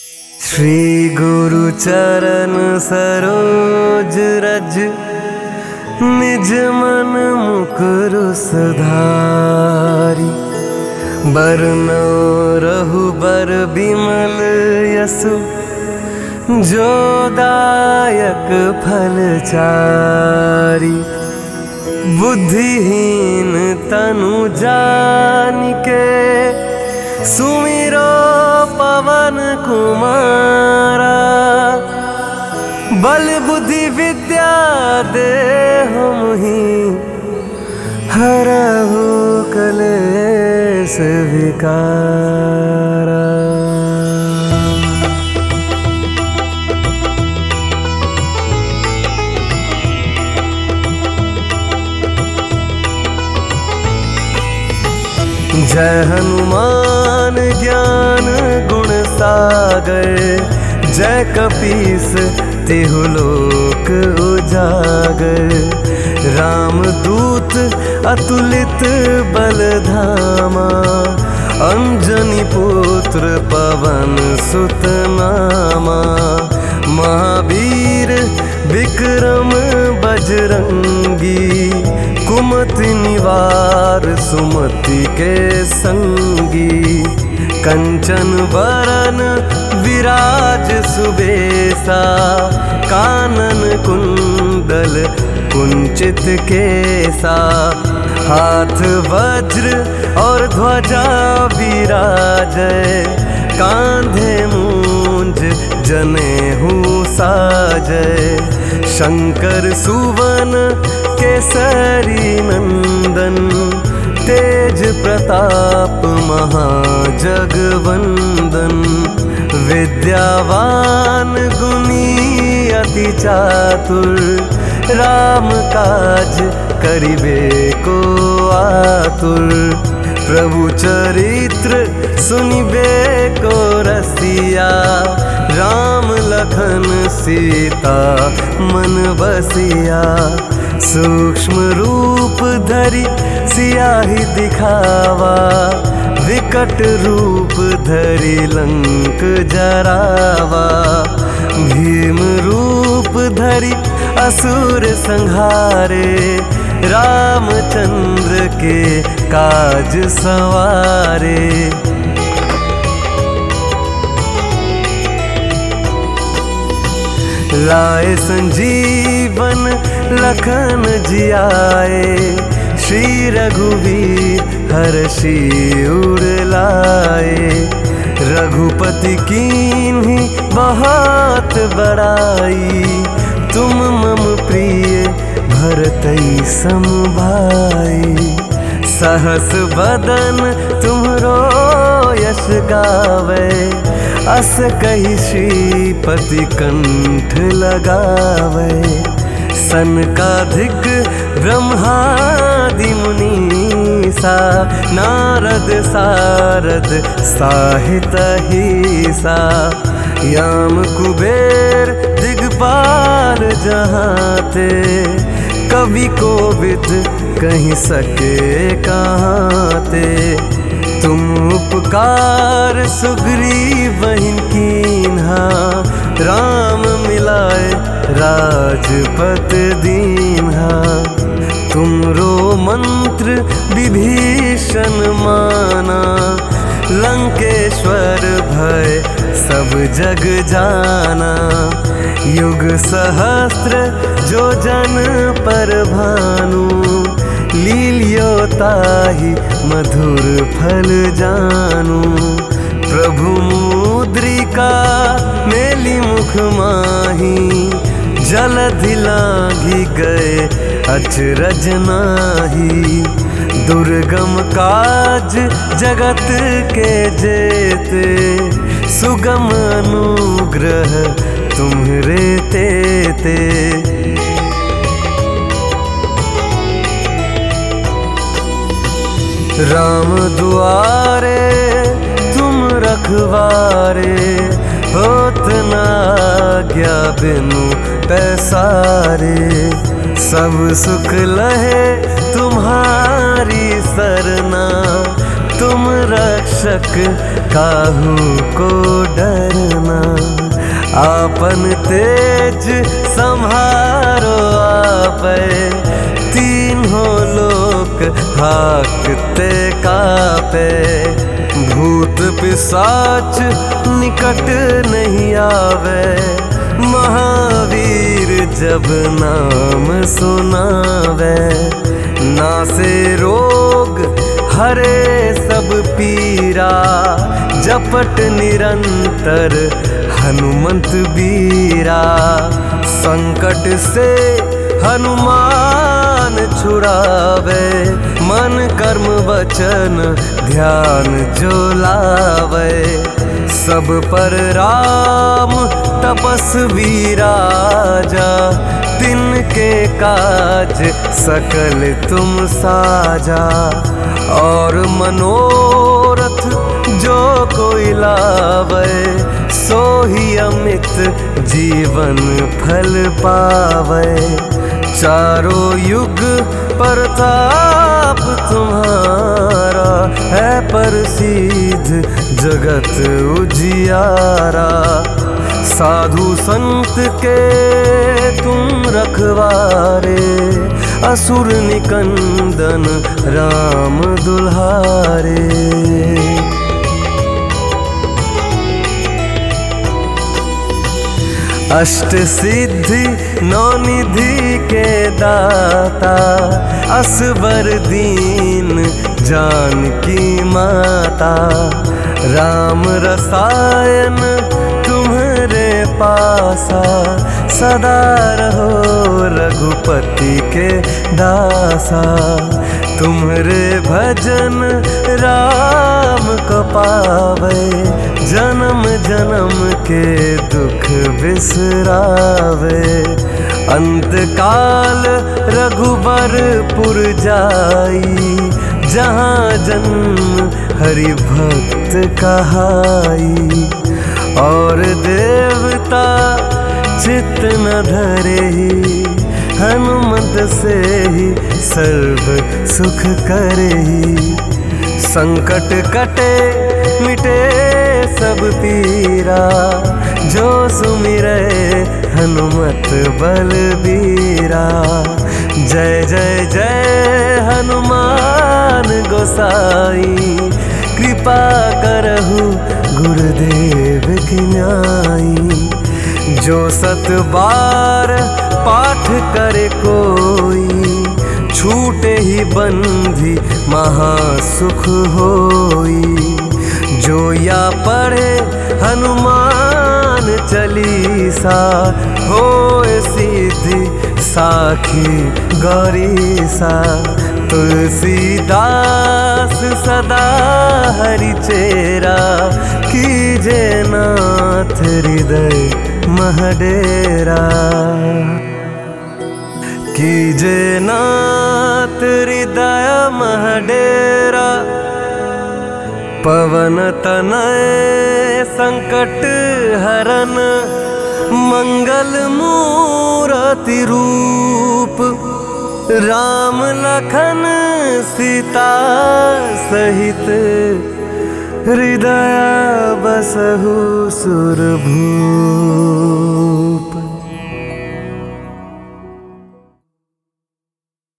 श्री गुरु चरण सरोज रज, निज मन मुकुर सुधारी। बरनौ रघुबर बिमल यसु, जो दायक फल चारि। बुद्धिहीन तनु जानिके, सुमिरो पवन कुमारा। बल बुद्धि विद्या देहु मोहि, हरहु कलेश विकारा। जय हनुमान ज्ञान गुण सागर, जय कपीस तिहु लोक उजागर। रामदूत अतुलित बल धामा, अंजनी पुत्र पवन सुत नामा। महावीर विक्रम बजरंगी, कुमति निवार सुमति के संगी। कंचन वरन विराज सुबेसा, कानन कुंडल कुंचित केसा। हाथ वज्र और ध्वजा विराजय, कांधे मूंज जनेऊ साजय। शंकर सुवन केसरी नंदन, तेज प्रताप महाजगवंदन। विद्यावान गुणी अति चातुर, राम काज करिबे को आतुर। प्रभु चरित्र सुनिबे को रसिया, राम लखन सीता मन बसिया। सूक्ष्म रूप धरि सियाहि दिखावा, विकट रूप धरि लंक जरावा। भीम रूप धरि असुर संहारे, रामचंद्र के काज सवारे। लाए संजीवन लखन जियाए, श्री रघुवीर हर्षि उर लाए। रघुपति कीन्ही बहुत बड़ाई, तुम मम प्रिय भरतई सम भाई। सहस बदन तुम्हरो यश गावे, अस कहि श्रीपति कंठ लगावे। सनकाधिक ब्रह्मादि मुनीसा, नारद सारद साहित अहिसा। याम कुबेर दिगपाल जहाते, कवि कोविद कहि सके कहाते। तुम उपकार सुग्रीवहि कीन्हा, राम मिलाए राजपत दीन्हा। तुमरो मंत्र विभीषण माना, लंकेश्वर भय सब जग जाना। युग सहस्त्र जो जन पर भानु, लील्यो ताहि मधुर फल जानू। प्रभु मुद्रिका मेली मुख माही, जलधि लांघि गए अचरज नाहि। दुर्गम काज जगत के जेते, सुगम अनुग्रह तुम्हरे तेते। राम दुआरे तुम रखवारे, होत न आज्ञा बिनु पैसारे। सब सुख लहे तुम्हारी सरना, तुम रक्षक काहू को डरना। आपन तेज संहारो आपे, तीनों लोक हाकते कापे। भूत पिशाच निकट नहीं आवे, महावीर जब नाम सुनावे। नासे रोग हरे सब पीरा, जपट निरंतर हनुमंत बीरा। संकट से हनुमान छुड़ावे, मन कर्म वचन ध्यान जो लावे। सब पर राम तपस्वी राजा, तिनके काज सकल तुम साजा। और मनोरथ जो कोई लावे, सो ही अमित जीवन फल पावे। चारों युग प्रताप तुम्हारा, है प्रसिद्ध जगत उजियारा। साधु संत के तुम रखवारे, असुर निकंदन राम दुल्हारे। अष्ट सिद्धि नौ निधि के दाता, असबर दीन जानकी माता। राम रसायन तुम्हारे पासा, सदा रहो रघुपति के दासा। तुम्हारे भजन राम को पावे, जन्म जन्म के दुख बिसरावे। अंत काल रघुबरपुर जाई, जहाँ जन्म हरि भक्त कहाई। और देवता चित्त न धरे, हनुमत से ही सर्व सुख करे। संकट कटे मिटे सब पीरा, जो सुमिरे हनुमत बलबीरा। जय जय जय हनुमान गोसाई, कृपा करहु गुरुदेव की न्याई। जो सत बार पाठ करे कोई, छूटे ही बंधी महासुख होई। जो या पढ़े हनुमान चालीसा, होए सीधी साखी गौरीसा। तुलसीदास सदा हरि चेरा, कीजे नाथ हृदय महडेरा। कीजे नाथ हृदय महडेरा, पवन तनय संकट हरन। मंगल मूरति रूप, राम लखन सीता सहित। हृदय बसहु सुरभूप।